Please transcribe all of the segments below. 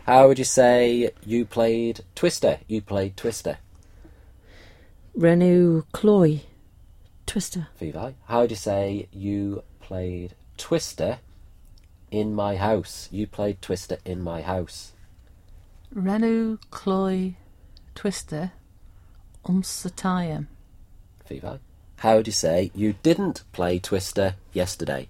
How would you say you played Twister? You played Twister. Renw cloi Twister. Fifi. How would you say you played Twister in my house? You played Twister in my house. Renw cloi Twister Satayam. Fifi. How would you say you didn't play Twister yesterday?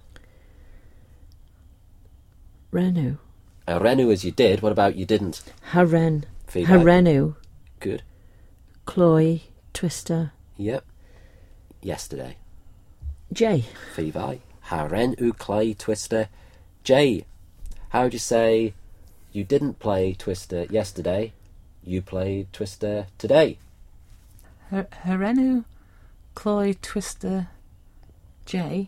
Renw. Renw as you did. What about you didn't? Haren. Fifi. Harenw. Good. Cloi Twister. Yep. Yesterday. J. Fifi. Haren u clay Twister. J. How would you say you didn't play Twister yesterday? You played Twister today. Renw cloi Twister J.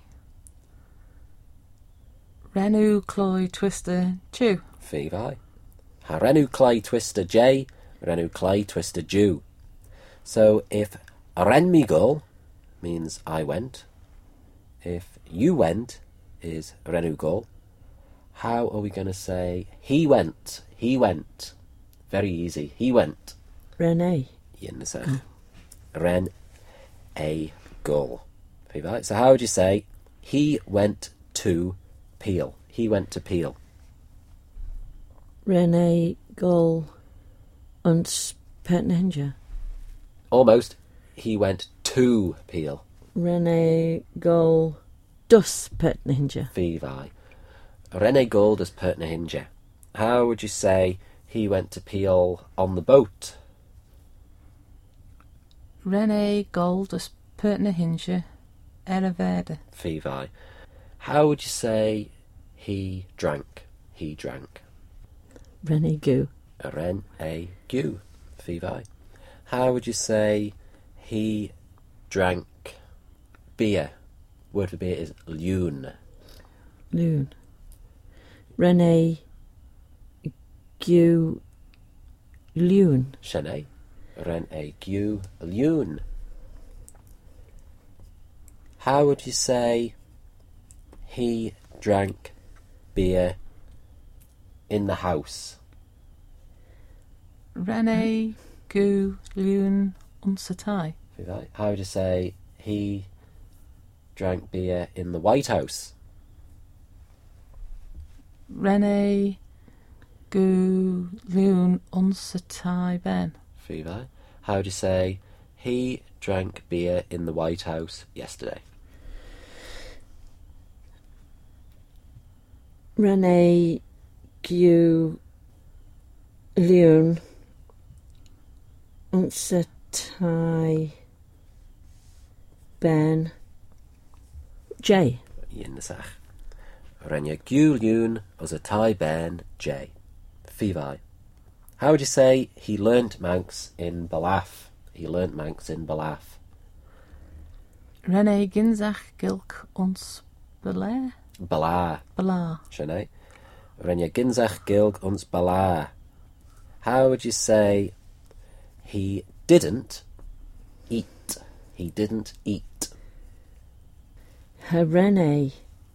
Renw cloi Twister Jew. Fifi. Renw clay Twister J. Renw clay Twister Jew. So if ren mi gol means I went, if you went is renw gol, how are we going to say he went? He went. Very easy. He went. Rene. Ynysach. Ren a gol. Fifi. So how would you say he went to Peel? He went to Peel. Rene Gol und Petninja. Almost. He went to Peel. Rene Gol dus Petninja. Fifi. Rene Gold as Pertnahinja. How would you say he went to Peel on the boat? Rene Goldus Pertnahinja Eraveda. Fifi. How would you say he drank? He drank. Rene Goo. Ren a gu. Fifi. How would you say he drank beer? Word for beer is lune. Loon. Rene Gu Loon. Shane. Ren a gu lune. How would you say he drank beer in the house? Rene Gu Lune Unsatai. How would you say he drank beer in the White House? Rene Gu Lune Unsatai Ben. Fifi. How would you say he drank beer in the White House yesterday? Rene Gu Loon und Satai Ben J. Ynysach. Renya Guliun as a Thai Ben J. Fifi. How would you say he learnt Manx in Balaf? He learnt Manx in Balaf. Rene Ginzach Gilk Uns Belair. Bala. Bala. Shane. Renya Ginzach Gilg uns Bala. How would you say he didn't eat? He didn't eat. Rene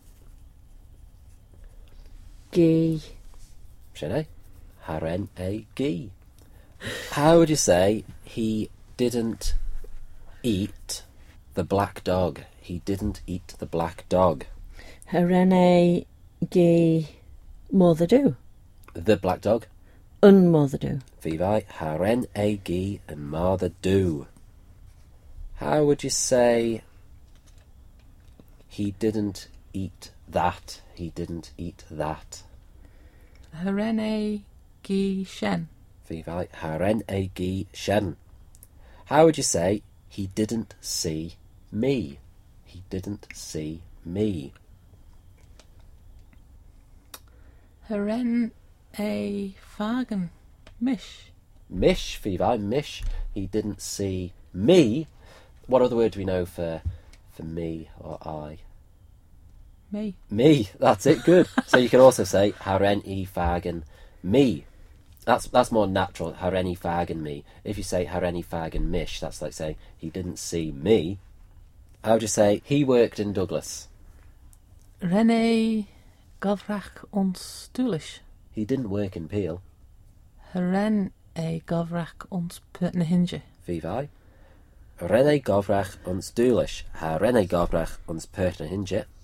G. Shane. Haren a gi. How would you say he didn't eat the black dog? He didn't eat the black dog. Rene G. Mother do. The black dog. Unmother do. Fifi. Haren a gi and mother do. How would you say he didn't eat that? He didn't eat that. Rene Gi Shen. Fifi. Haren a gi shen. How would you say he didn't see me? He didn't see me. Heren A Fagen. Mish. Mish, Fifi. Mish. He didn't see me. What other word do we know for me or I? Me. Me. That's it. Good. So you can also say Haren e fagen me. That's more natural. Haren e fagen me. If you say Haren e fagen mish, that's like saying he didn't see me. How would you say he worked in Douglas? Rene Govrach Ons Stulish. He didn't work in Peel. Hyren ei gofrach ons pert na hinge. Fi fai. Ren ei gofrach ons dúlis. Ha ren ei gofrach ons pert na hinge.